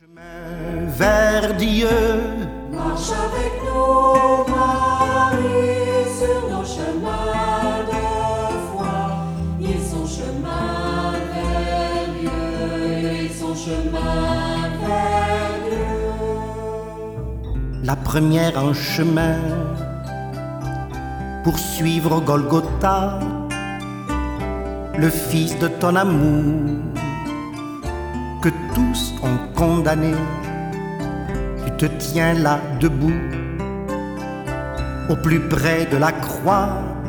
Chemin vers Dieu, marche avec nous, Marie, sur nos chemins de foi. Ils sont chemin vers Dieu, ils sont chemin vers Dieu. la première en chemin pour suivre Golgotha, le fils de ton amour que tous ont condamné. Tu te tiens là debout, au plus près de la croix,